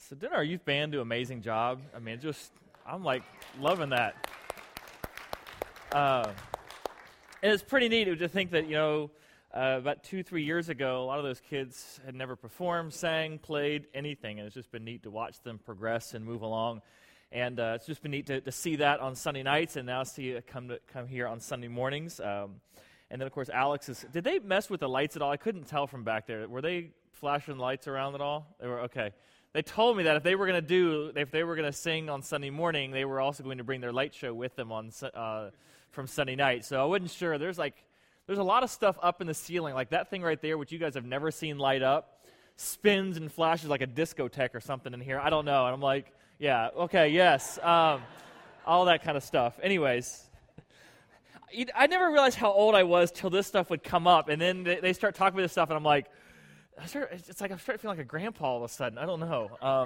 So didn't our youth band do an amazing job? I mean, I'm like loving that. And it's pretty neat to think that, about 2-3 years ago, a lot of those kids had never performed, sang, played, anything. And it's just been neat to watch them progress and move along. And it's just been neat to see that on Sunday nights and now see it come here on Sunday mornings. And then, of course, did they mess with the lights at all? I couldn't tell from back there. Were they flashing lights around at all? They were, okay. They told me that if they were going to sing on Sunday morning, they were also going to bring their light show with them from Sunday night. So I wasn't sure. There's a lot of stuff up in the ceiling, like that thing right there, which you guys have never seen light up, spins and flashes like a discotheque or something in here. I don't know. And I'm like, yeah, okay, yes. All that kind of stuff. Anyways, I never realized how old I was till this stuff would come up, and then they start talking about this stuff, and I'm like, it's like I'm starting to feel like a grandpa all of a sudden. I don't know.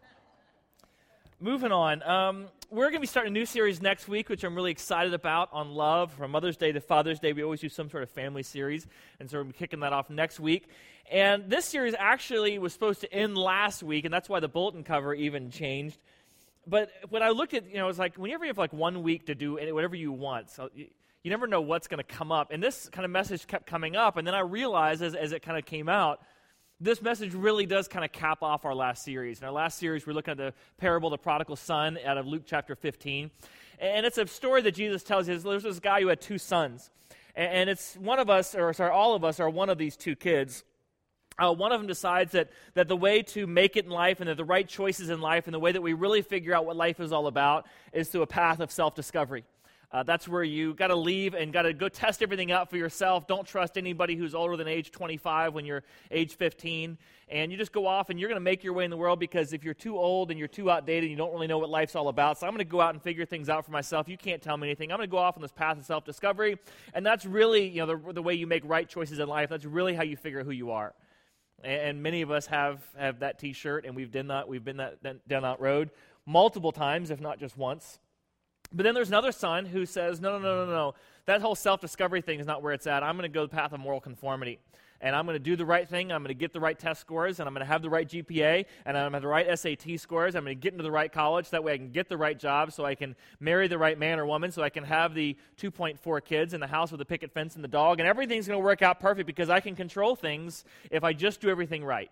Moving on. We're going to be starting a new series next week, which I'm really excited about, on love. From Mother's Day to Father's Day, we always do some sort of family series, and so we're going to be kicking that off next week. And this series actually was supposed to end last week, and that's why the bulletin cover even changed. But when I looked at, it's like whenever you have like 1 week to do whatever you want, so you never know what's going to come up. And this kind of message kept coming up, and then I realized as it kind of came out, this message really does kind of cap off our last series. In our last series, we're looking at the parable of the prodigal son out of Luke chapter 15. And it's a story that Jesus tells you. There's this guy who had 2 sons. And it's all of us are one of these 2 kids. One of them decides that the way to make it in life and that the right choices in life and the way that we really figure out what life is all about is through a path of self-discovery. That's where you got to leave and got to go test everything out for yourself. Don't trust anybody who's older than age 25 when you're age 15. And you just go off and you're going to make your way in the world, because if you're too old and you're too outdated, you don't really know what life's all about. So I'm going to go out and figure things out for myself. You can't tell me anything. I'm going to go off on this path of self-discovery. And that's really, the way you make right choices in life. That's really how you figure out who you are. And many of us have that T-shirt, and we've been down that road multiple times, if not just once. But then there's another son who says, no. That whole self-discovery thing is not where it's at. I'm going to go the path of moral conformity. And I'm going to do the right thing. I'm going to get the right test scores. And I'm going to have the right GPA. And I'm going to have the right SAT scores. I'm going to get into the right college. That way I can get the right job, so I can marry the right man or woman, so I can have the 2.4 kids in the house with the picket fence and the dog. And everything's going to work out perfect because I can control things if I just do everything right.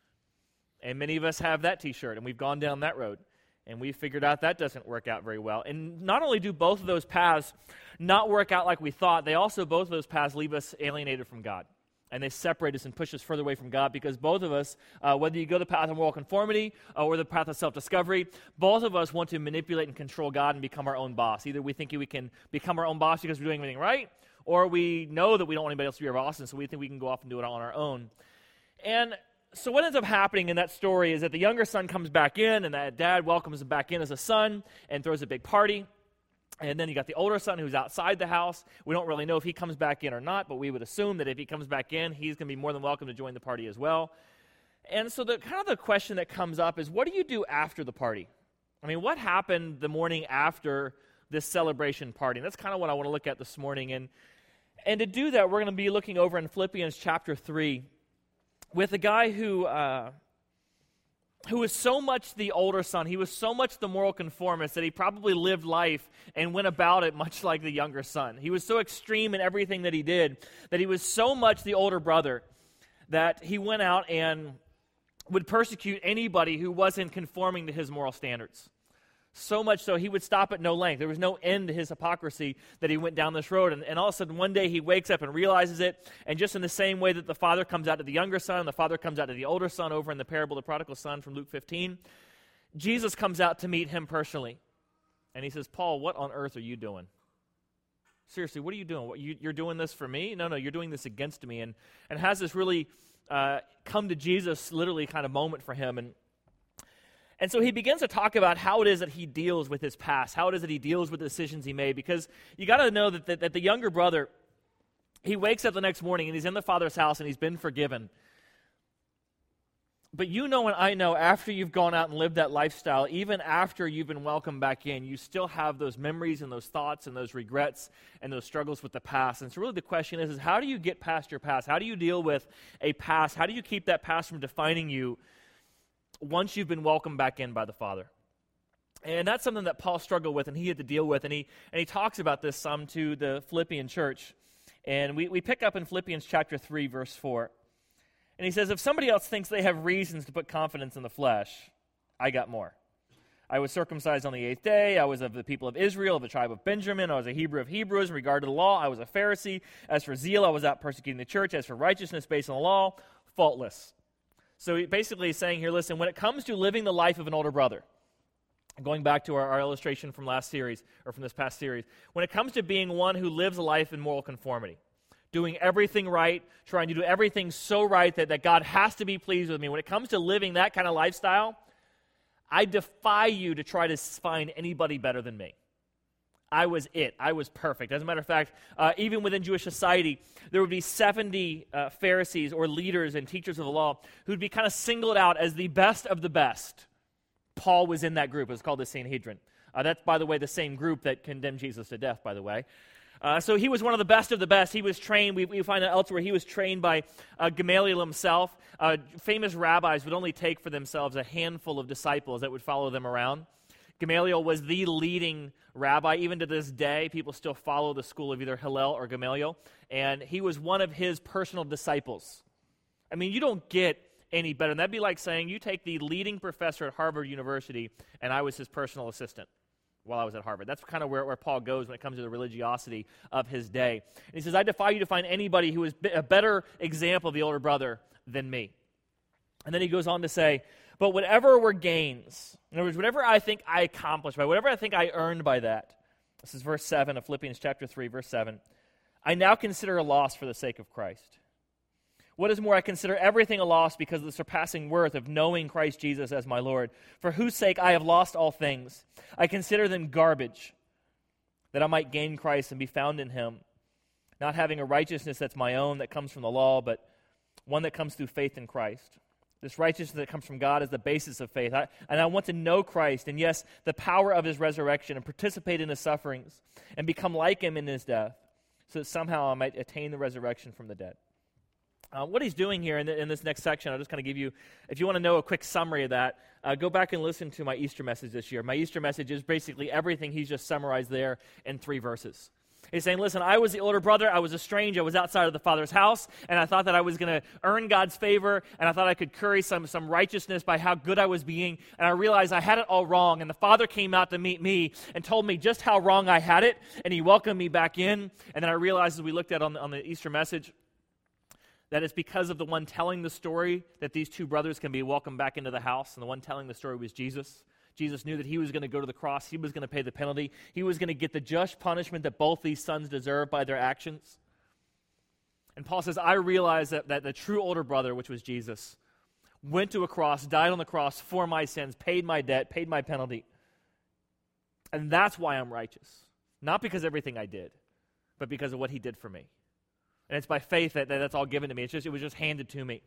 And many of us have that T-shirt, and we've gone down that road. And we figured out that doesn't work out very well. And not only do both of those paths not work out like we thought, both of those paths leave us alienated from God. And they separate us and push us further away from God, because both of us, whether you go the path of moral conformity or the path of self-discovery, both of us want to manipulate and control God and become our own boss. Either we think we can become our own boss because we're doing everything right, or we know that we don't want anybody else to be our boss, and so we think we can go off and do it on our own. And so what ends up happening in that story is that the younger son comes back in, and that dad welcomes him back in as a son and throws a big party. And then you got the older son who's outside the house. We don't really know if he comes back in or not, but we would assume that if he comes back in, he's going to be more than welcome to join the party as well. And so the question that comes up is, what do you do after the party? I mean, what happened the morning after this celebration party? And that's kind of what I want to look at this morning. And to do that, we're going to be looking over in Philippians chapter 3 with a guy who was so much the older son. He was so much the moral conformist that he probably lived life and went about it much like the younger son. He was so extreme in everything that he did that he was so much the older brother that he went out and would persecute anybody who wasn't conforming to his moral standards. So much so he would stop at no length. There was no end to his hypocrisy that he went down this road. And all of a sudden one day he wakes up and realizes it. And just in the same way that the father comes out to the younger son and the father comes out to the older son over in the parable of the prodigal son from Luke 15, Jesus comes out to meet him personally. And he says, Paul, what on earth are you doing? Seriously, what are you doing? You're doing this for me? No, you're doing this against me. And has this really come to Jesus literally kind of moment for him. And so he begins to talk about how it is that he deals with his past, how it is that he deals with the decisions he made, because you got to know that the younger brother, he wakes up the next morning and he's in the father's house and he's been forgiven. But you know and I know, after you've gone out and lived that lifestyle, even after you've been welcomed back in, you still have those memories and those thoughts and those regrets and those struggles with the past. And so really the question is how do you get past your past? How do you deal with a past? How do you keep that past from defining you once you've been welcomed back in by the Father. And that's something that Paul struggled with and he had to deal with. And he talks about this some to the Philippian church. And we pick up in Philippians chapter 3, verse 4. And he says, if somebody else thinks they have reasons to put confidence in the flesh, I got more. I was circumcised on the 8th day. I was of the people of Israel, of the tribe of Benjamin. I was a Hebrew of Hebrews. In regard to the law, I was a Pharisee. As for zeal, I was out persecuting the church. As for righteousness based on the law, faultless. So he basically is saying here, listen, when it comes to living the life of an older brother, going back to our illustration from last series, or from this past series, when it comes to being one who lives a life in moral conformity, doing everything right, trying to do everything so right that God has to be pleased with me, when it comes to living that kind of lifestyle, I defy you to try to find anybody better than me. I was it. I was perfect. As a matter of fact, even within Jewish society, there would be 70 Pharisees or leaders and teachers of the law who would be kind of singled out as the best of the best. Paul was in that group. It was called the Sanhedrin. That's, by the way, the same group that condemned Jesus to death, by the way. So he was one of the best of the best. He was trained, we find out elsewhere, he was trained by Gamaliel himself. Famous rabbis would only take for themselves a handful of disciples that would follow them around. Gamaliel was the leading rabbi. Even to this day, people still follow the school of either Hillel or Gamaliel. And he was one of his personal disciples. I mean, you don't get any better. And that'd be like saying you take the leading professor at Harvard University and I was his personal assistant while I was at Harvard. That's kind of where Paul goes when it comes to the religiosity of his day. And he says, I defy you to find anybody who is a better example of the older brother than me. And then he goes on to say, but whatever were gains, in other words, whatever I think I accomplished by, whatever I think I earned by that, this is verse 7 of Philippians chapter 3, verse 7, I now consider a loss for the sake of Christ. What is more, I consider everything a loss because of the surpassing worth of knowing Christ Jesus as my Lord, for whose sake I have lost all things. I consider them garbage, that I might gain Christ and be found in him, not having a righteousness that's my own, that comes from the law, but one that comes through faith in Christ. This righteousness that comes from God is the basis of faith. And I want to know Christ, and yes, the power of his resurrection, and participate in his sufferings, and become like him in his death, so that somehow I might attain the resurrection from the dead. What he's doing here in this next section, I'll just kind of give you, if you want to know a quick summary of that, go back and listen to my Easter message this year. My Easter message is basically everything he's just summarized there in 3 verses. He's saying, listen, I was the older brother, I was estranged, I was outside of the Father's house, and I thought that I was going to earn God's favor, and I thought I could curry some righteousness by how good I was being, and I realized I had it all wrong, and the Father came out to meet me and told me just how wrong I had it, and he welcomed me back in, and then I realized, as we looked at on the Easter message, that it's because of the one telling the story that these 2 brothers can be welcomed back into the house, and the one telling the story was Jesus. Jesus knew that he was going to go to the cross. He was going to pay the penalty. He was going to get the just punishment that both these sons deserve by their actions. And Paul says, I realized that the true older brother, which was Jesus, went to a cross, died on the cross for my sins, paid my debt, paid my penalty. And that's why I'm righteous. Not because of everything I did, but because of what he did for me. And it's by faith that's all given to me. It was just handed to me.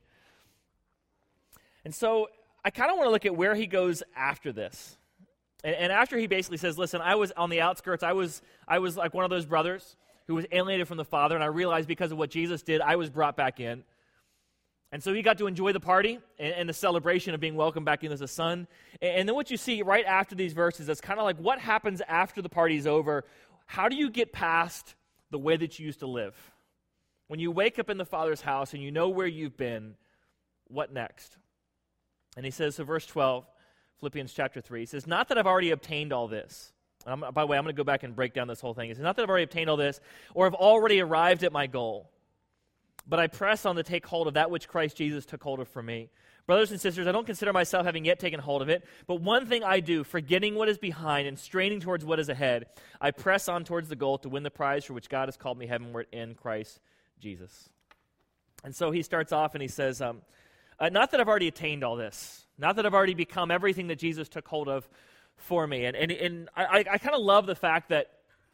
And so I kind of want to look at where he goes after this. And after he basically says, listen, I was on the outskirts. I was like one of those brothers who was alienated from the Father, and I realized because of what Jesus did, I was brought back in. And so he got to enjoy the party and the celebration of being welcomed back in as a son. And then what you see right after these verses, it's kind of like what happens after the party's over. How do you get past the way that you used to live? When you wake up in the Father's house and you know where you've been, what next? And he says, so verse 12, Philippians chapter 3, he says, not that I've already obtained all this. By the way, I'm going to go back and break down this whole thing. He says, not that I've already obtained all this or have already arrived at my goal, but I press on to take hold of that which Christ Jesus took hold of for me. Brothers and sisters, I don't consider myself having yet taken hold of it, but one thing I do, forgetting what is behind and straining towards what is ahead, I press on towards the goal to win the prize for which God has called me heavenward in Christ Jesus. And so he starts off and he says, not that I've already attained all this, not that I've already become everything that Jesus took hold of for me. And I kind of love the fact that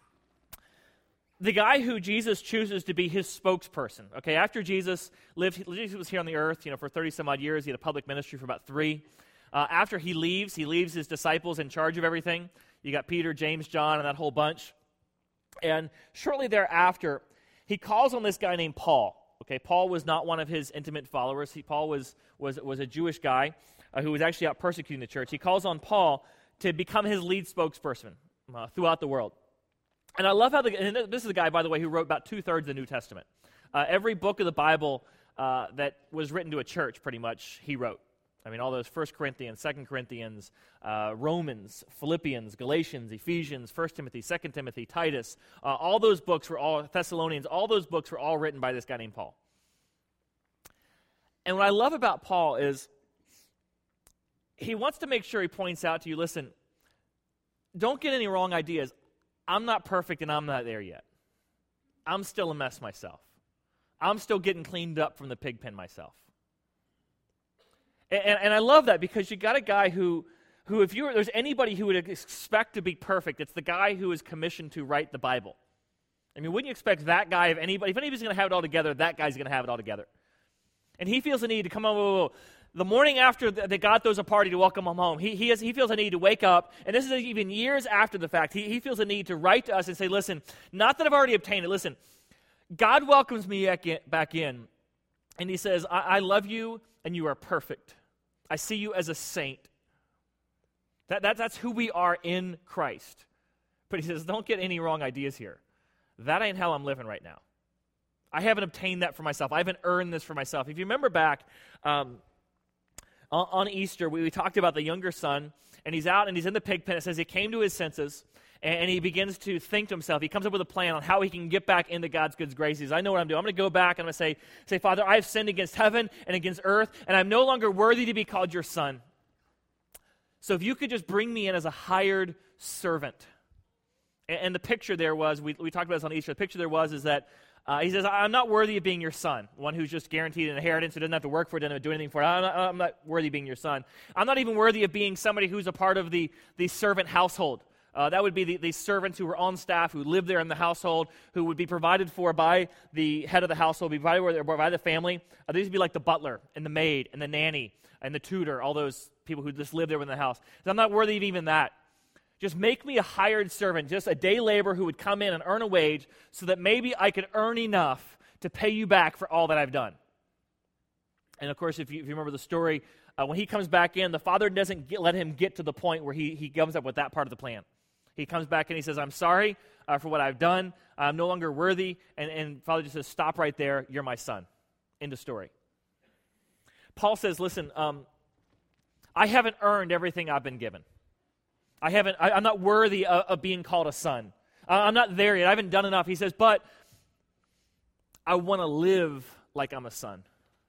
the guy who Jesus chooses to be his spokesperson, okay, after Jesus was here on the earth, for 30 some odd years. He had a public ministry for about 3. After he leaves his disciples in charge of everything. You got Peter, James, John, and that whole bunch. And shortly thereafter, he calls on this guy named Paul. Okay, Paul was not one of his intimate followers. Paul was a Jewish guy who was actually out persecuting the church, he calls on Paul to become his lead spokesperson throughout the world. And I love how and this is a guy, by the way, who wrote about 2/3 of the New Testament. Every book of the Bible that was written to a church, pretty much, he wrote. I mean, all those 1 Corinthians, 2 Corinthians, Romans, Philippians, Galatians, Ephesians, 1 Timothy, 2 Timothy, Titus, all those books were all, Thessalonians, all those books were all written by this guy named Paul. And what I love about Paul is he wants to make sure he points out to you, listen, don't get any wrong ideas. I'm not perfect and I'm not there yet. I'm still a mess myself. I'm still getting cleaned up from the pig pen myself. And I love that because you got a guy who if there's anybody who would expect to be perfect, it's the guy who is commissioned to write the Bible. I mean, wouldn't you expect that guy, if anybody's going to have it all together, that guy's going to have it all together. And he feels the need to come on, the morning after that God throws a party to welcome him home, he feels a need to wake up, and this is even years after the fact, he feels a need to write to us and say, listen, not that I've already obtained it, listen, God welcomes me back in, and he says, I love you, and you are perfect. I see you as a saint. That's who we are in Christ. But he says, don't get any wrong ideas here. That ain't how I'm living right now. I haven't obtained that for myself. I haven't earned this for myself. If you remember back on Easter, we talked about the younger son, and he's out and he's in the pig pen. It says he came to his senses, and he begins to think to himself. He comes up with a plan on how he can get back into God's good graces. I know what I'm doing. I'm going to go back and I'm going to say, Father, I have sinned against heaven and against earth, and I'm no longer worthy to be called your son. So if you could just bring me in as a hired servant. And the picture there was, we talked about this on Easter, the picture there is that he says, I'm not worthy of being your son, one who's just guaranteed an inheritance, who doesn't have to work for it, doesn't have to do anything for it. I'm not worthy of being your son. I'm not even worthy of being somebody who's a part of the servant household. That would be the servants who were on staff, who lived there in the household, who would be provided for by the head of the household, be provided by the family. These would be like the butler and the maid and the nanny and the tutor, all those people who just live there in the house. So I'm not worthy of even that. Just make me a hired servant, just a day laborer who would come in and earn a wage so that maybe I could earn enough to pay you back for all that I've done. And of course, if you remember the story, when he comes back in, the father doesn't let him get to the point where he comes up with that part of the plan. He comes back and he says, I'm sorry for what I've done. I'm no longer worthy. And father just says, stop right there. You're my son. End of story. Paul says, listen, I haven't earned everything I've been given. I'm not worthy of being called a son. I'm not there yet. I haven't done enough. He says, but I want to live like I'm a son.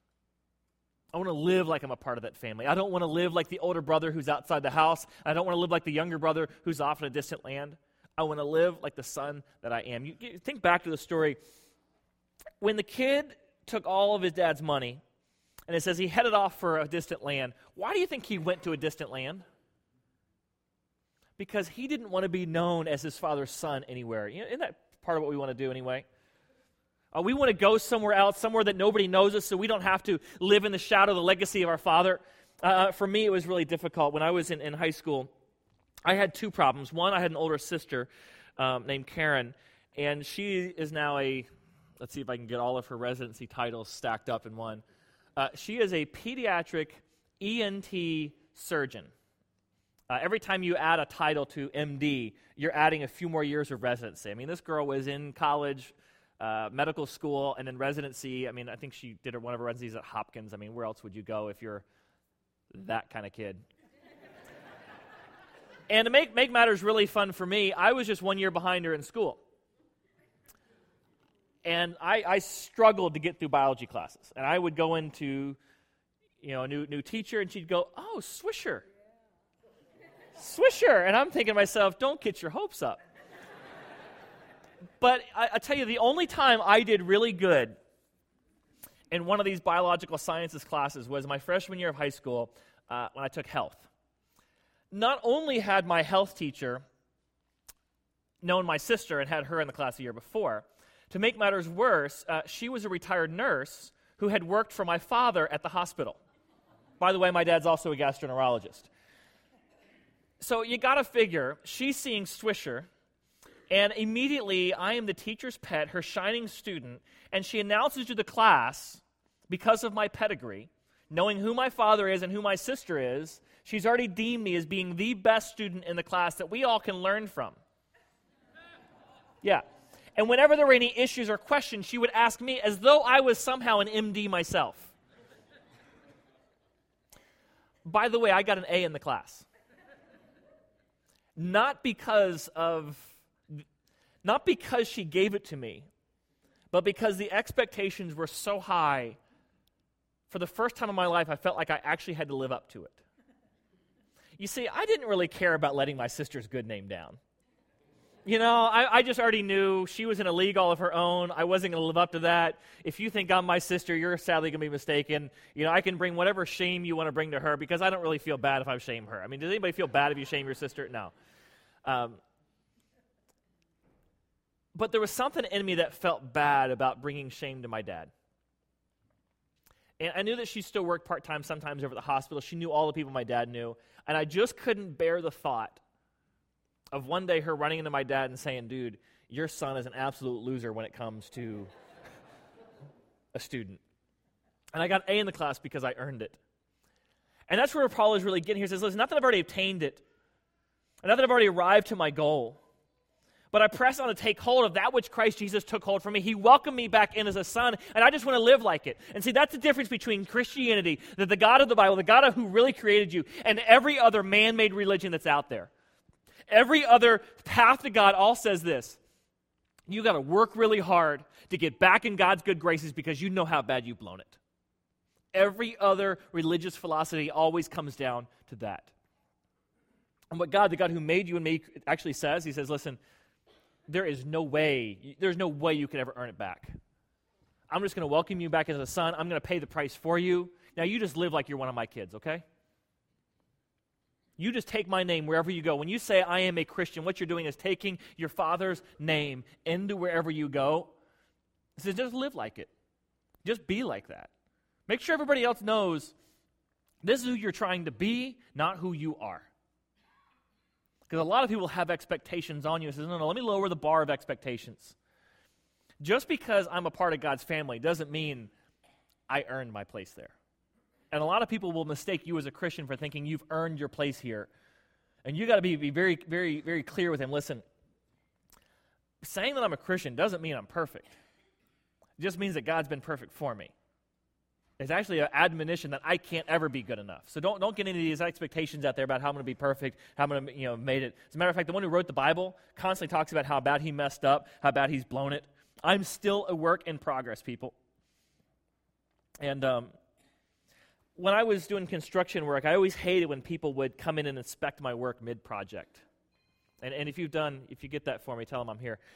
I want to live like I'm a part of that family. I don't want to live like the older brother who's outside the house. I don't want to live like the younger brother who's off in a distant land. I want to live like the son that I am. You think back to the story. When the kid took all of his dad's money, and it says he headed off for a distant land, why do you think he went to a distant land? Because he didn't want to be known as his father's son anywhere. Isn't that part of what we want to do anyway? We want to go somewhere else, somewhere that nobody knows us, so we don't have to live in the shadow of the legacy of our father. For me, it was really difficult. When I was in high school, I had two problems. One, I had an older sister named Karen, and she is now let's see if I can get all of her residency titles stacked up in one. She is a pediatric ENT surgeon. Every time you add a title to MD, you're adding a few more years of residency. I mean, this girl was in college, medical school, and then residency. I mean, I think she did one of her residencies at Hopkins. I mean, where else would you go if you're that kind of kid? And to make matters really fun for me, I was just 1 year behind her in school. And I struggled to get through biology classes. And I would go into, a new teacher, and she'd go, oh, Swisher. Swisher. And I'm thinking to myself, don't get your hopes up. But I tell you, the only time I did really good in one of these biological sciences classes was my freshman year of high school when I took health. Not only had my health teacher known my sister and had her in the class the year before, to make matters worse, she was a retired nurse who had worked for my father at the hospital. By the way, my dad's also a gastroenterologist. So you got to figure, she's seeing Swisher, and immediately I am the teacher's pet, her shining student, and she announces to the class, because of my pedigree, knowing who my father is and who my sister is, she's already deemed me as being the best student in the class that we all can learn from. Yeah. And whenever there were any issues or questions, she would ask me as though I was somehow an MD myself. By the way, I got an A in the class. Not because she gave it to me, but because the expectations were so high. For the first time in my life, I felt like I actually had to live up to it. You see, I didn't really care about letting my sister's good name down. You know, I just already knew she was in a league all of her own. I wasn't going to live up to that. If you think I'm my sister, you're sadly going to be mistaken. You know, I can bring whatever shame you want to bring to her because I don't really feel bad if I shame her. I mean, does anybody feel bad if you shame your sister? No. But there was something in me that felt bad about bringing shame to my dad. And I knew that she still worked part-time sometimes over at the hospital. She knew all the people my dad knew. And I just couldn't bear the thought of one day her running into my dad and saying, dude, your son is an absolute loser when it comes to a student. And I got an A in the class because I earned it. And that's where Paul is really getting here. He says, listen, not that I've already obtained it, and not that I've already arrived to my goal, but I press on to take hold of that which Christ Jesus took hold from me. He welcomed me back in as a son, and I just want to live like it. And see, that's the difference between Christianity, that the God of the Bible, the God who really created you, and every other man-made religion that's out there. Every other path to God all says this: you got to work really hard to get back in God's good graces because you know how bad you've blown it. Every other religious philosophy always comes down to that. And what God, the God who made you and me, actually says, he says, listen, there's no way you could ever earn it back. I'm just going to welcome you back as a son. I'm going to pay the price for you. Now you just live like you're one of my kids, okay? You just take my name wherever you go. When you say, I am a Christian, what you're doing is taking your father's name into wherever you go. He says, just live like it. Just be like that. Make sure everybody else knows this is who you're trying to be, not who you are. Because a lot of people have expectations on you. It says, no, let me lower the bar of expectations. Just because I'm a part of God's family doesn't mean I earned my place there. And a lot of people will mistake you as a Christian for thinking you've earned your place here. And you got to be very, very, very clear with him. Listen, saying that I'm a Christian doesn't mean I'm perfect. It just means that God's been perfect for me. It's actually an admonition that I can't ever be good enough. So don't get into these expectations out there about how I'm going to be perfect, how I'm going to made it. As a matter of fact, the one who wrote the Bible constantly talks about how bad he messed up, how bad he's blown it. I'm still a work in progress, people. And when I was doing construction work, I always hated when people would come in and inspect my work mid-project. And if you get that for me, tell them I'm here.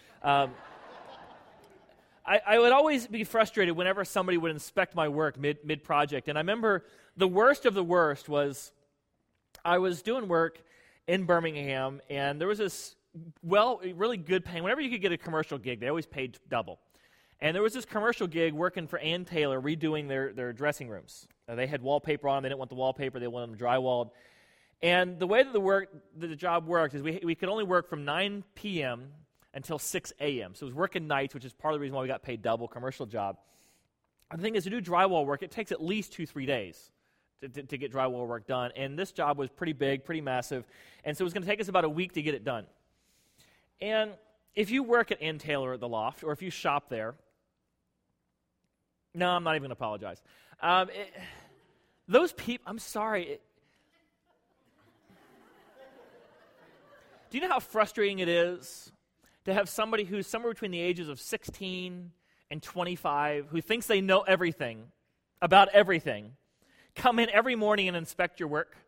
I would always be frustrated whenever somebody would inspect my work mid-project. And I remember the worst of the worst was I was doing work in Birmingham, and there was this, really good paying. Whenever you could get a commercial gig, they always paid double. And there was this commercial gig working for Ann Taylor redoing their dressing rooms. They had wallpaper on them. They didn't want the wallpaper. They wanted them drywalled. And the way that the job worked is we could only work from 9 p.m. until 6 a.m. So it was working nights, which is part of the reason why we got paid double, commercial job. And the thing is, to do drywall work, it takes at least 2-3 days to get drywall work done. And this job was pretty big, pretty massive. And so it was going to take us about a week to get it done. And if you work at Ann Taylor at the Loft, or if you shop there, no, I'm not even going to apologize. Those people, I'm sorry. Do you know how frustrating it is to have somebody who's somewhere between the ages of 16 and 25, who thinks they know everything about everything, come in every morning and inspect your work?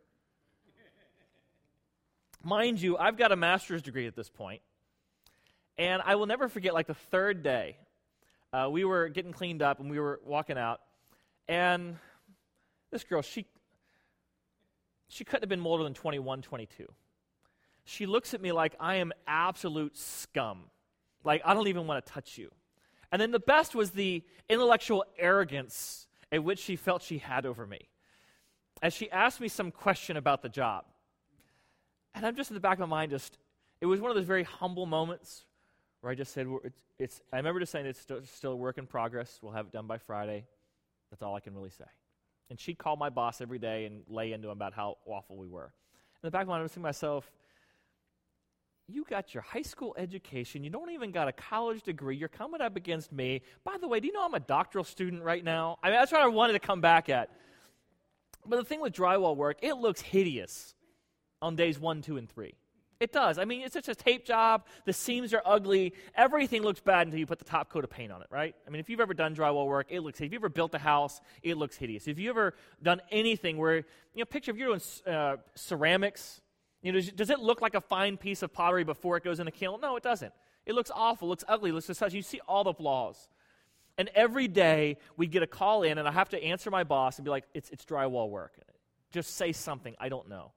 Mind you, I've got a master's degree at this point, and I will never forget, like the third day, we were getting cleaned up and we were walking out, and this girl, she couldn't have been older than 21, 22. She looks at me like I am absolute scum. Like, I don't even want to touch you. And then the best was the intellectual arrogance at which she felt she had over me, as she asked me some question about the job. And I'm just in the back of my mind, it was one of those very humble moments where I just said, I remember just saying it's still a work in progress. We'll have it done by Friday. That's all I can really say. And she'd call my boss every day and lay into him about how awful we were. In the back of my mind, I was thinking to myself, you got your high school education, you don't even got a college degree, you're coming up against me. By the way, do you know I'm a doctoral student right now? I mean, that's what I wanted to come back at. But the thing with drywall work, it looks hideous on days 1, 2, and 3. It does. I mean, it's such a tape job. The seams are ugly. Everything looks bad until you put the top coat of paint on it, right? I mean, if you've ever done drywall work, it looks hideous. If you've ever built a house, it looks hideous. If you've ever done anything where, picture if you're doing ceramics, does it look like a fine piece of pottery before it goes in a kiln? No, it doesn't. It looks awful, it looks ugly, it looks such. You see all the flaws. And every day we'd get a call in, and I have to answer my boss and be like, it's drywall work. Just say something, I don't know.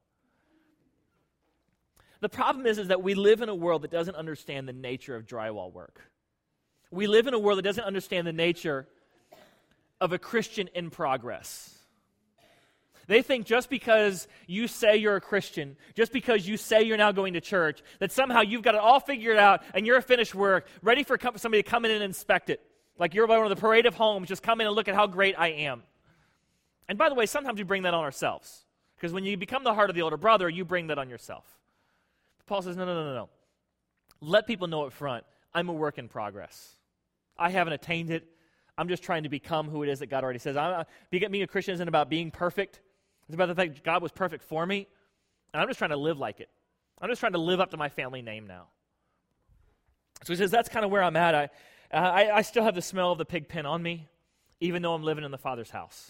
The problem is that we live in a world that doesn't understand the nature of drywall work. We live in a world that doesn't understand the nature of a Christian in progress. They think just because you say you're a Christian, just because you say you're now going to church, that somehow you've got it all figured out and you're a finished work, ready for somebody to come in and inspect it. Like you're one of the parade of homes, just come in and look at how great I am. And by the way, sometimes we bring that on ourselves. Because when you become the heart of the older brother, you bring that on yourself. Paul says, no. Let people know up front, I'm a work in progress. I haven't attained it. I'm just trying to become who it is that God already says. Being a Christian isn't about being perfect. It's about the fact that God was perfect for me, and I'm just trying to live like it. I'm just trying to live up to my family name now. So he says, that's kind of where I'm at. I still have the smell of the pig pen on me, even though I'm living in the Father's house.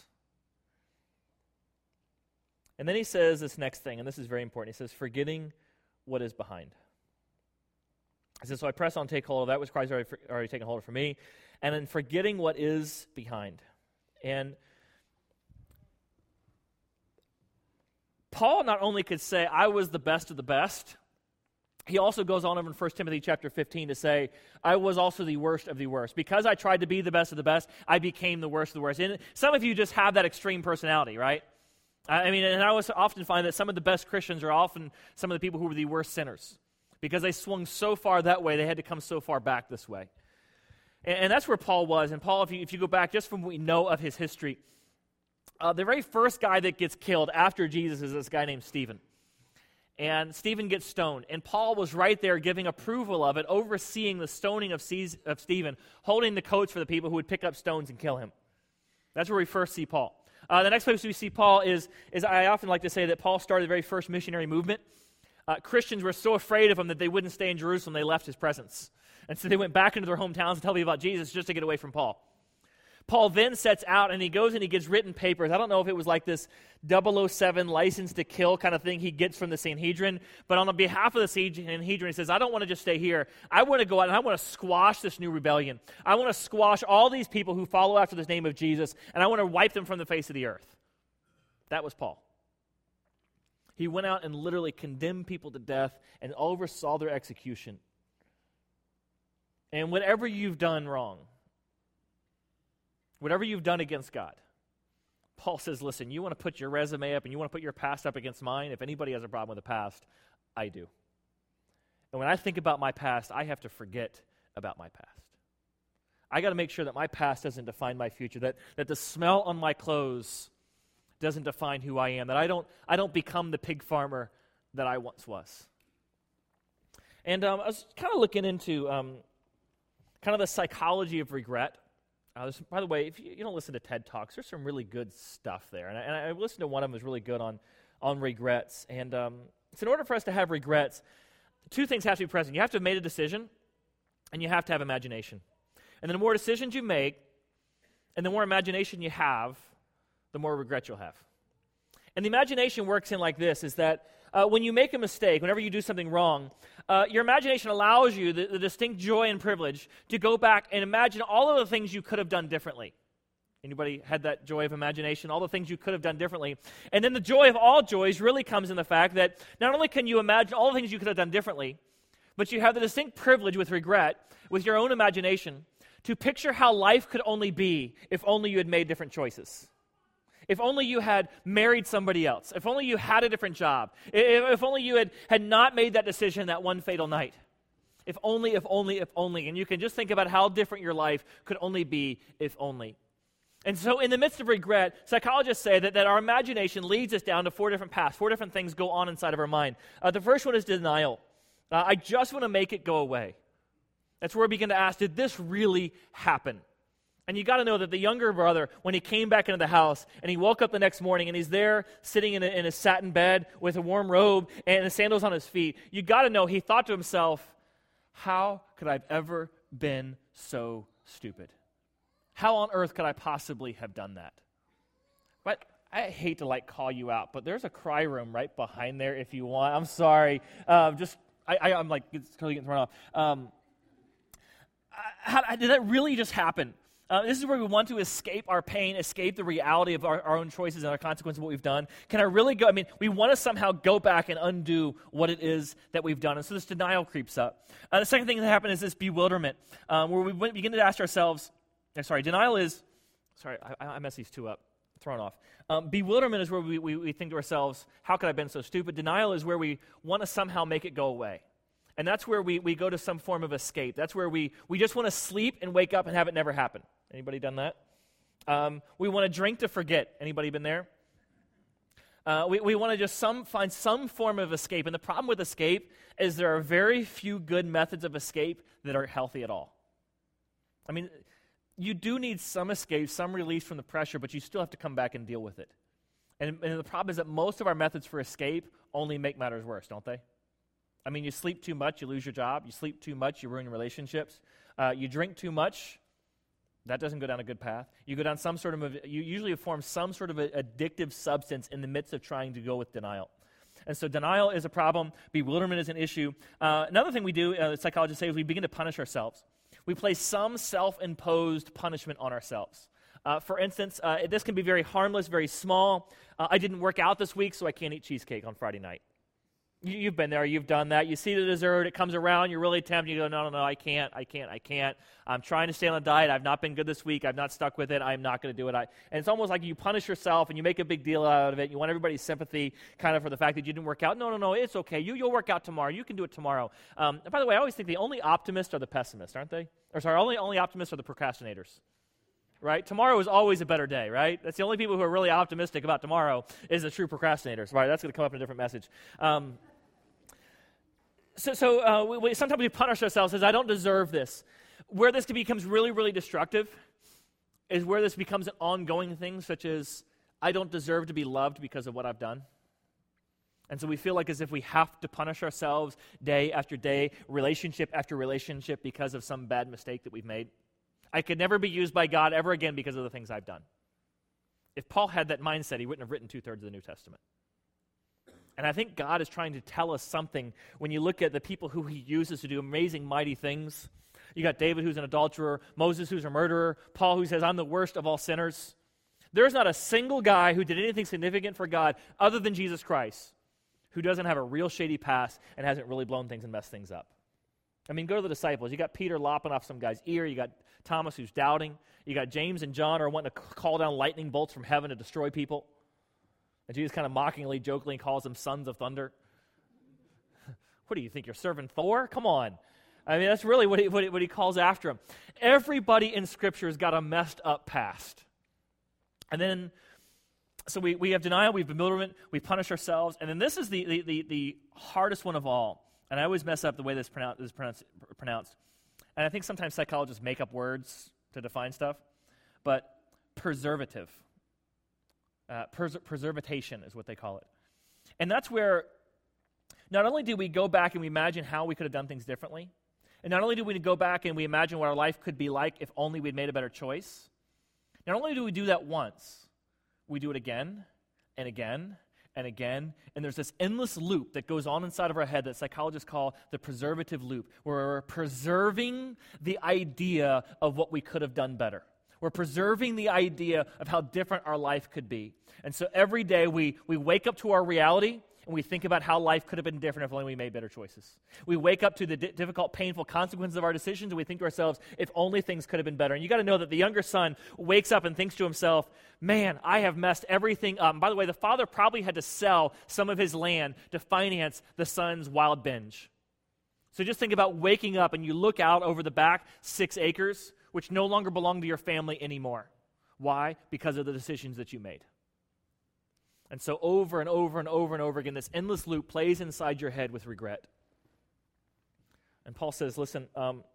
And then he says this next thing, and this is very important. He says, forgetting what is behind. He says, so I press on, take hold of that which Christ already taken hold of for me, and then forgetting what is behind. And Paul not only could say, I was the best of the best, he also goes on over in 1 Timothy chapter 15 to say, I was also the worst of the worst. Because I tried to be the best of the best, I became the worst of the worst. And some of you just have that extreme personality, right? I mean, and I often find that some of the best Christians are often some of the people who were the worst sinners. Because they swung so far that way, they had to come so far back this way. And that's where Paul was. And Paul, if you go back just from what we know of his history, the very first guy that gets killed after Jesus is this guy named Stephen. And Stephen gets stoned. And Paul was right there giving approval of it, overseeing the stoning of Stephen, holding the coats for the people who would pick up stones and kill him. That's where we first see Paul. The next place we see Paul is I often like to say that Paul started the very first missionary movement. Christians were so afraid of him that they wouldn't stay in Jerusalem, they left his presence. And so they went back into their hometowns to tell people about Jesus just to get away from Paul. Paul then sets out and he goes and he gets written papers. I don't know if it was like this 007 license to kill kind of thing he gets from the Sanhedrin, but on behalf of the Sanhedrin, he says, I don't want to just stay here. I want to go out and I want to squash this new rebellion. I want to squash all these people who follow after the name of Jesus, and I want to wipe them from the face of the earth. That was Paul. He went out and literally condemned people to death and oversaw their execution. And whatever you've done wrong, whatever you've done against God, Paul says, listen, you want to put your resume up and you want to put your past up against mine? If anybody has a problem with the past, I do. And when I think about my past, I have to forget about my past. I got to make sure that my past doesn't define my future, that the smell on my clothes doesn't define who I am, that I don't become the pig farmer that I once was. And I was kind of looking into kind of the psychology of regret. By the way, if you don't listen to TED Talks, there's some really good stuff there. And I listened to one of them was really good on regrets. And so in order for us to have regrets, two things have to be present. You have to have made a decision, and you have to have imagination. And the more decisions you make, and the more imagination you have, the more regret you'll have. And the imagination works in like this, is that when you make a mistake, whenever you do something wrong, your imagination allows you the distinct joy and privilege to go back and imagine all of the things you could have done differently. Anybody had that joy of imagination? All the things you could have done differently. And then the joy of all joys really comes in the fact that not only can you imagine all the things you could have done differently, but you have the distinct privilege with regret, with your own imagination, to picture how life could only be if only you had made different choices. If only you had married somebody else. If only you had a different job. If only you had not made that decision that one fatal night. If only. And you can just think about how different your life could only be if only. And so in the midst of regret, psychologists say that our imagination leads us down to 4 different paths. 4 different things go on inside of our mind. The first one is denial. I just want to make it go away. That's where we begin to ask, did this really happen? And you got to know that the younger brother, when he came back into the house and he woke up the next morning and he's there sitting in a satin bed with a warm robe and the sandals on his feet, you got to know he thought to himself, how could I have ever been so stupid? How on earth could I possibly have done that? But I hate to call you out, but there's a cry room right behind there if you want. I'm sorry. I'm it's totally getting thrown off. Did that really just happen? This is where we want to escape our pain, escape the reality of our own choices and our consequences of what we've done. Can I really go? We want to somehow go back and undo what it is that we've done. And so this denial creeps up. The second thing that happened is this bewilderment, where we begin to ask ourselves, denial is, I messed these 2 up, thrown off. Bewilderment is where we think to ourselves, how could I have been so stupid? Denial is where we want to somehow make it go away. And that's where we go to some form of escape. That's where we just want to sleep and wake up and have it never happen. Anybody done that? We want to drink to forget. Anybody been there? We want to just find some form of escape. And the problem with escape is there are very few good methods of escape that are healthy at all. You do need some escape, some release from the pressure, but you still have to come back and deal with it. And the problem is that most of our methods for escape only make matters worse, don't they? You sleep too much, you lose your job. You sleep too much, you ruin your relationships. You drink too much, that doesn't go down a good path. You go down you usually form some sort of addictive substance in the midst of trying to go with denial. And so denial is a problem. Bewilderment is an issue. Another thing we do, psychologists say, is we begin to punish ourselves. We place some self-imposed punishment on ourselves. For instance, this can be very harmless, very small. I didn't work out this week, so I can't eat cheesecake on Friday night. You've been there, you've done that. You see the dessert, it comes around, you're really tempted. You go, no, I can't. I'm trying to stay on a diet. I've not been good this week. I've not stuck with it. I'm not going to do it. And it's almost like you punish yourself and you make a big deal out of it. You want everybody's sympathy kind of for the fact that you didn't work out. No, it's okay. You'll work out tomorrow. You can do it tomorrow. By the way, I always think the only optimists are the pessimists, aren't they? Only optimists are the procrastinators. Right? Tomorrow is always a better day, right? That's the only people who are really optimistic about tomorrow is the true procrastinators, right? That's going to come up in a different message. Sometimes we punish ourselves as I don't deserve this. Where this becomes really, really destructive is where this becomes an ongoing thing, such as I don't deserve to be loved because of what I've done. And so we feel like as if we have to punish ourselves day after day, relationship after relationship because of some bad mistake that we've made. I could never be used by God ever again because of the things I've done. If Paul had that mindset, he wouldn't have written 2/3 of the New Testament. And I think God is trying to tell us something when you look at the people who he uses to do amazing, mighty things. You got David, who's an adulterer, Moses, who's a murderer, Paul, who says, I'm the worst of all sinners. There's not a single guy who did anything significant for God other than Jesus Christ who doesn't have a real shady past and hasn't really blown things and messed things up. Go to the disciples. You got Peter lopping off some guy's ear. You got Thomas who's doubting. You got James and John who are wanting to call down lightning bolts from heaven to destroy people. And Jesus kind of mockingly, jokingly calls them sons of thunder. What do you think, you're serving Thor? Come on. That's really what he calls after him. Everybody in Scripture has got a messed up past. And then, so we have denial, we have bewilderment, we punish ourselves, and then this is the hardest one of all. And I always mess up the way this is pronounced. And I think sometimes psychologists make up words to define stuff. But preservative. Preservation is what they call it. And that's where not only do we go back and we imagine how we could have done things differently, and not only do we go back and we imagine what our life could be like if only we'd made a better choice, not only do we do that once, we do it again and again and again, and there's this endless loop that goes on inside of our head that psychologists call the preservative loop, where we're preserving the idea of what we could have done better. We're preserving the idea of how different our life could be. And so every day we wake up to our reality and we think about how life could have been different if only we made better choices. We wake up to the difficult, painful consequences of our decisions and we think to ourselves, if only things could have been better. And you got to know that the younger son wakes up and thinks to himself, man, I have messed everything up. And by the way, the father probably had to sell some of his land to finance the son's wild binge. So just think about waking up and you look out over the back 6 acres, which no longer belong to your family anymore. Why? Because of the decisions that you made. And so over and over and over and over again, this endless loop plays inside your head with regret. And Paul says, listen,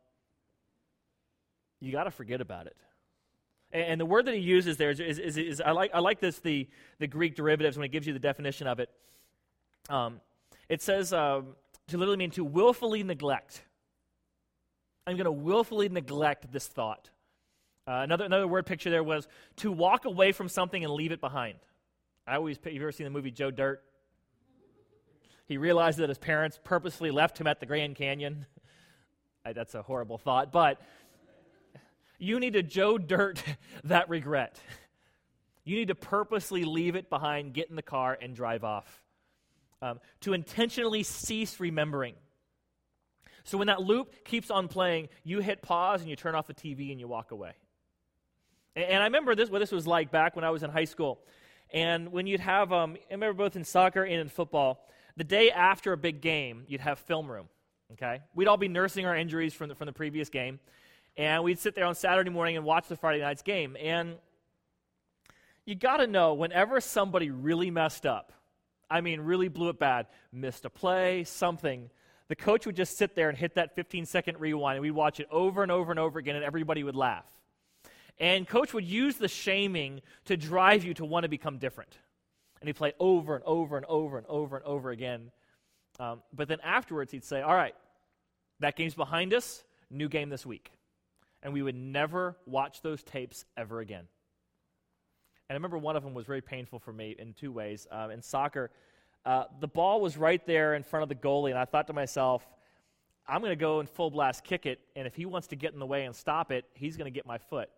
you got to forget about it. And the word that he uses there is I like this, the Greek derivatives, when it gives you the definition of it. It says to literally mean to willfully neglect. I'm going to willfully neglect this thought. Another word picture there was to walk away from something and leave it behind. You've ever seen the movie Joe Dirt? He realized that his parents purposely left him at the Grand Canyon. That's a horrible thought, but you need to Joe Dirt that regret. You need to purposely leave it behind, get in the car, and drive off. To intentionally cease remembering. So when that loop keeps on playing, you hit pause and you turn off the TV and you walk away. And I remember what this was like back when I was in high school. And when you'd have, I remember both in soccer and in football, the day after a big game, you'd have film room, okay? We'd all be nursing our injuries from the previous game, and we'd sit there on Saturday morning and watch the Friday night's game. And you got to know, whenever somebody really messed up, I mean really blew it bad, missed a play, something, the coach would just sit there and hit that 15-second rewind, and we'd watch it over and over and over again, and everybody would laugh. And coach would use the shaming to drive you to want to become different. And he'd play over and over and over and over and over again. But then afterwards, he'd say, all right, that game's behind us, new game this week. And we would never watch those tapes ever again. And I remember one of them was very painful for me in two ways. In soccer, the ball was right there in front of the goalie, and I thought to myself, I'm going to go and full blast kick it, and if he wants to get in the way and stop it, he's going to get my foot.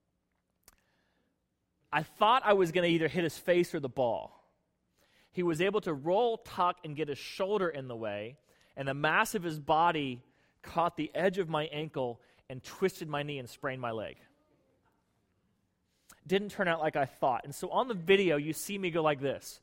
I thought I was going to either hit his face or the ball. He was able to roll, tuck, and get his shoulder in the way, and the mass of his body caught the edge of my ankle and twisted my knee and sprained my leg. Didn't turn out like I thought. And so on the video, you see me go like this.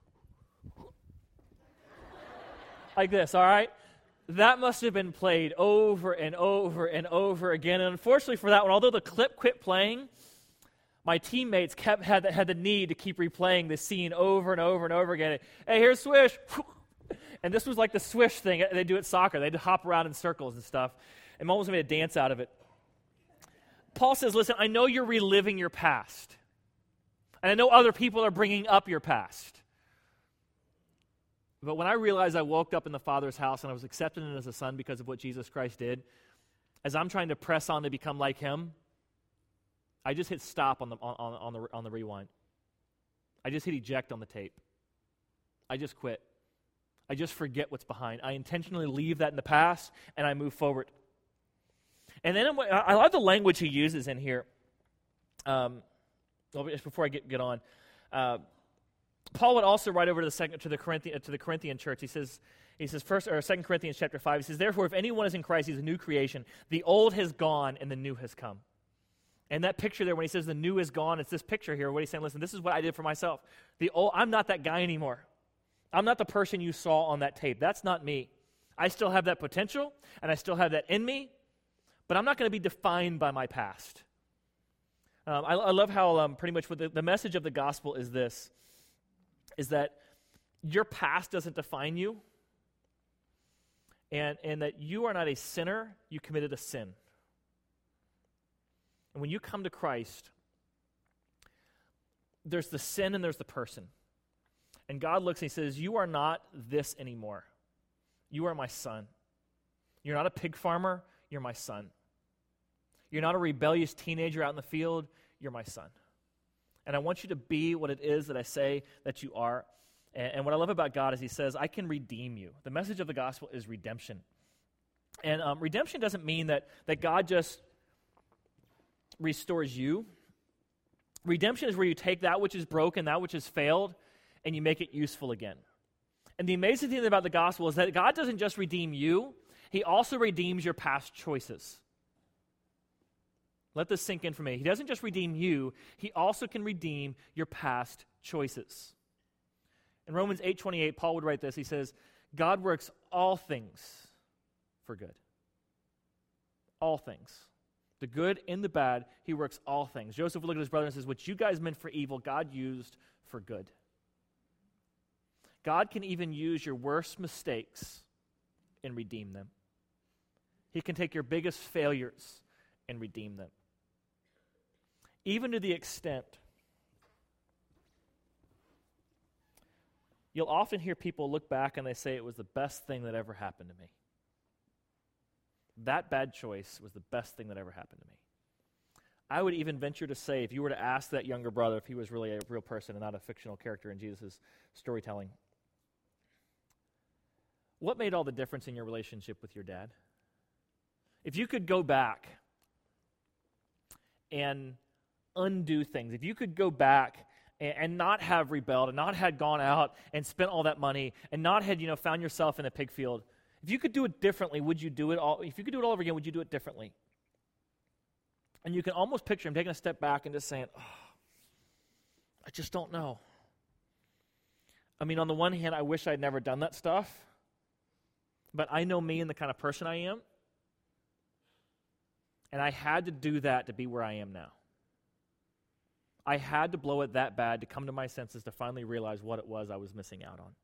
Like this, all right? That must have been played over and over and over again. And unfortunately for that one, although the clip quit playing, my teammates had the need to keep replaying this scene over and over and over again. Hey, here's Swish. And this was like the Swish thing they do at soccer. They'd hop around in circles and stuff. And Mom was made a dance out of it. Paul says, listen, I know you're reliving your past. And I know other people are bringing up your past. But when I realized I woke up in the Father's house and I was accepted as a son because of what Jesus Christ did, as I'm trying to press on to become like him, I just hit stop on the rewind. I just hit eject on the tape. I just quit. I just forget what's behind. I intentionally leave that in the past, and I move forward. And then I love the language he uses in here. Just before I get on, Paul would also write over to the Corinthian church. He says 2 Corinthians chapter 5. He says, therefore, if anyone is in Christ, he's a new creation. The old has gone, and the new has come. And that picture there, when he says the new is gone, it's this picture here. What he's saying, listen, this is what I did for myself. I'm not that guy anymore. I'm not the person you saw on that tape. That's not me. I still have that potential, and I still have that in me, but I'm not going to be defined by my past. I love how pretty much what the message of the gospel is this, is that your past doesn't define you, and that you are not a sinner, you committed a sin. And when you come to Christ, there's the sin and there's the person. And God looks and he says, you are not this anymore. You are my son. You're not a pig farmer, you're my son. You're not a rebellious teenager out in the field, you're my son. And I want you to be what it is that I say that you are. And what I love about God is he says, I can redeem you. The message of the gospel is redemption. And redemption doesn't mean that God just restores you. Redemption is where you take that which is broken, that which has failed, and you make it useful again. And the amazing thing about the gospel is that God doesn't just redeem you, he also redeems your past choices. Let this sink in for me. He doesn't just redeem you, he also can redeem your past choices. In Romans 8:28, Paul would write this. He says, God works all things for good. All things. The good and the bad, he works all things. Joseph would look at his brother and says, what you guys meant for evil, God used for good. God can even use your worst mistakes and redeem them. He can take your biggest failures and redeem them. Even to the extent, you'll often hear people look back and they say it was the best thing that ever happened to me. That bad choice was the best thing that ever happened to me. I would even venture to say, if you were to ask that younger brother if he was really a real person and not a fictional character in Jesus' storytelling, what made all the difference in your relationship with your dad? If you could go back and undo things, if you could go back and not have rebelled and not had gone out and spent all that money and not had, found yourself in a pig field, if you could do it differently, would you do it all? If you could do it all over again, would you do it differently? And you can almost picture him taking a step back and just saying, I just don't know. I mean, on the one hand, I wish I'd never done that stuff, but I know me and the kind of person I am, and I had to do that to be where I am now. I had to blow it that bad to come to my senses to finally realize what it was I was missing out on.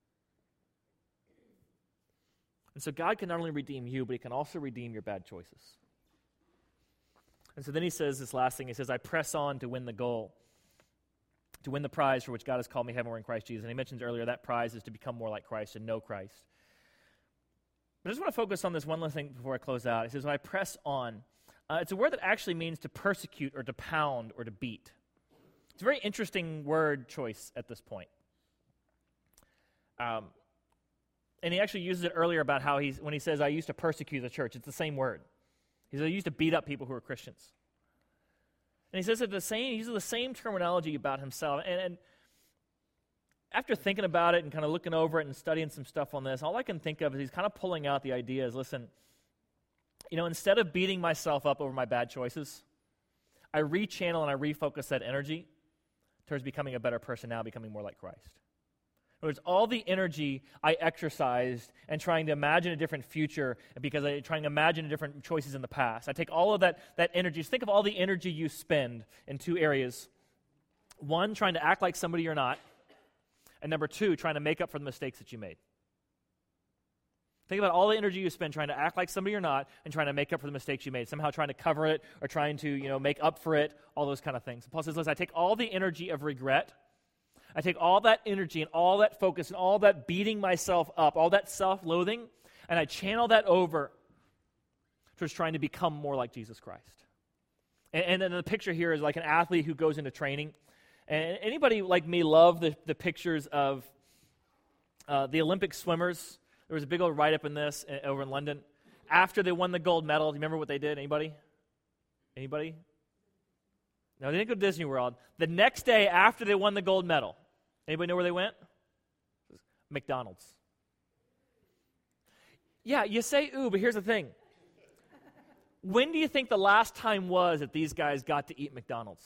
And so God can not only redeem you, but he can also redeem your bad choices. And so then he says this last thing. He says, I press on to win the goal, to win the prize for which God has called me heavenward in Christ Jesus. And he mentions earlier that prize is to become more like Christ and know Christ. But I just want to focus on this one last thing before I close out. He says, when I press on, it's a word that actually means to persecute or to pound or to beat. It's a very interesting word choice at this point. And he actually uses it earlier about how when he says, I used to persecute the church, it's the same word. He says, I used to beat up people who were Christians. And he says he uses the same terminology about himself. And after thinking about it and kind of looking over it and studying some stuff on this, all I can think of is he's kind of pulling out the idea is, listen, instead of beating myself up over my bad choices, I rechannel and I refocus that energy towards becoming a better person now, becoming more like Christ. In other words, all the energy I exercised and trying to imagine a different future because I'm trying to imagine different choices in the past. I take all of that energy. Just think of all the energy you spend in two areas. One, trying to act like somebody you're not. And number two, trying to make up for the mistakes that you made. Think about all the energy you spend trying to act like somebody you're not and trying to make up for the mistakes you made, somehow trying to cover it or trying to, make up for it, all those kind of things. Paul says, listen, I take all the energy of regret, I take all that energy and all that focus and all that beating myself up, all that self-loathing, and I channel that over towards trying to become more like Jesus Christ. And then the picture here is like an athlete who goes into training. And anybody like me love the pictures of the Olympic swimmers. There was a big old write-up in this over in London. After they won the gold medal, do you remember what they did? Anybody? No, they didn't go to Disney World. The next day after they won the gold medal, anybody know where they went? McDonald's. Yeah, you say, ooh, but here's the thing. When do you think the last time was that these guys got to eat McDonald's?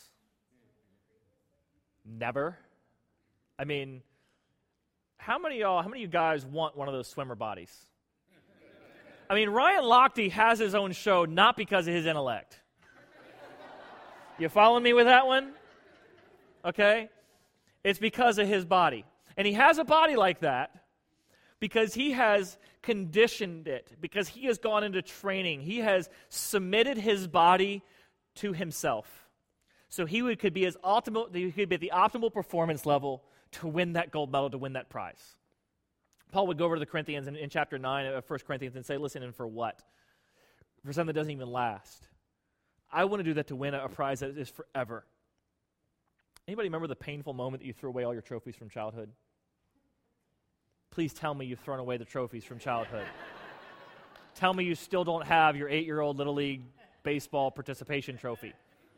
Never. I mean, how many of you guys want one of those swimmer bodies? I mean, Ryan Lochte has his own show not because of his intellect. You following me with that one? Okay? It's because of his body. And he has a body like that because he has conditioned it, because he has gone into training. He has submitted his body to himself. So he could be at the optimal performance level to win that gold medal, to win that prize. Paul would go over to the Corinthians in chapter 9 of 1 Corinthians and say, listen, and for what? For something that doesn't even last. I want to do that to win a prize that is forever. Anybody remember the painful moment that you threw away all your trophies from childhood? Please tell me you've thrown away the trophies from childhood. Tell me you still don't have your 8-year-old Little League baseball participation trophy.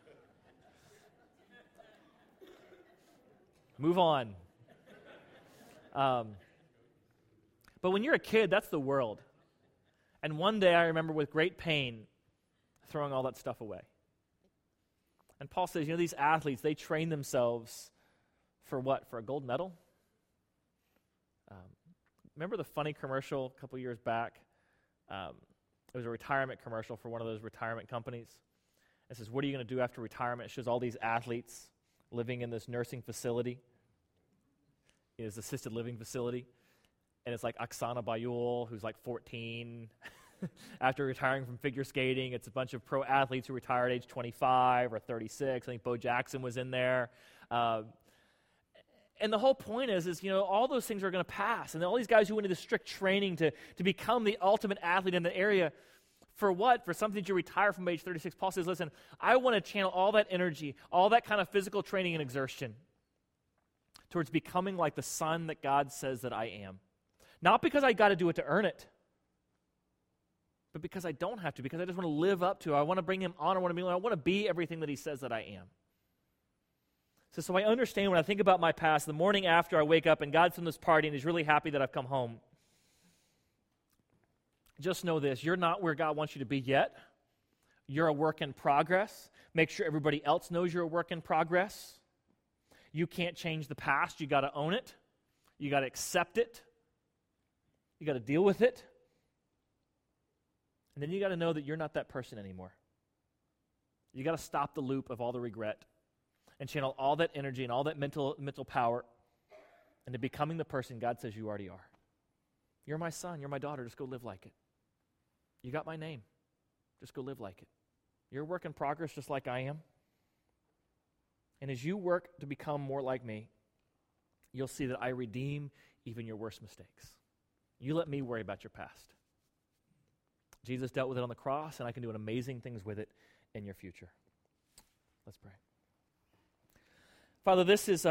Move on. But when you're a kid, that's the world. And one day I remember with great pain throwing all that stuff away. And Paul says, these athletes, they train themselves for what? For a gold medal? Remember the funny commercial a couple years back? It was a retirement commercial for one of those retirement companies. It says, what are you going to do after retirement? It shows all these athletes living in this nursing facility. It is assisted living facility. And it's like Oksana Bayul, who's like 14. After retiring from figure skating, it's a bunch of pro athletes who retired at age 25 or 36. I think Bo Jackson was in there. And the whole point is, all those things are going to pass. And all these guys who went into strict training to become the ultimate athlete in the area, for what? For something to retire from age 36. Paul says, listen, I want to channel all that energy, all that kind of physical training and exertion towards becoming like the son that God says that I am. Not because I got to do it to earn it, but because I don't have to, because I just want to live up to it. I want to bring him honor. I want to be everything that he says that I am. So I understand when I think about my past, the morning after I wake up and God's in this party and he's really happy that I've come home. Just know this, you're not where God wants you to be yet. You're a work in progress. Make sure everybody else knows you're a work in progress. You can't change the past. You got to own it. You got to accept it. You got to deal with it. And then you got to know that you're not that person anymore. You got to stop the loop of all the regret and channel all that energy and all that mental power into becoming the person God says you already are. You're my son. You're my daughter. Just go live like it. You got my name. Just go live like it. You're a work in progress just like I am. And as you work to become more like me, you'll see that I redeem even your worst mistakes. You let me worry about your past. Jesus dealt with it on the cross, and I can do amazing things with it in your future. Let's pray. Father, this is